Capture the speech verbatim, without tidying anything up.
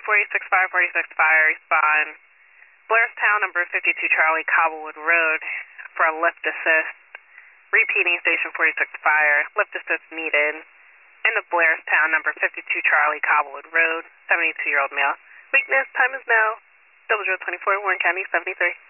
forty-six fire, forty-six fire, respond. Blairstown, number fifty-two Charlie, Cobblewood Road, for a lift assist. Repeating station forty-six fire, lift assist needed. In the Blairstown, number fifty-two Charlie, Cobblewood Road, seventy-two-year-old male. Weakness, time is now, double zero twenty-four, Warren County, seventy-three.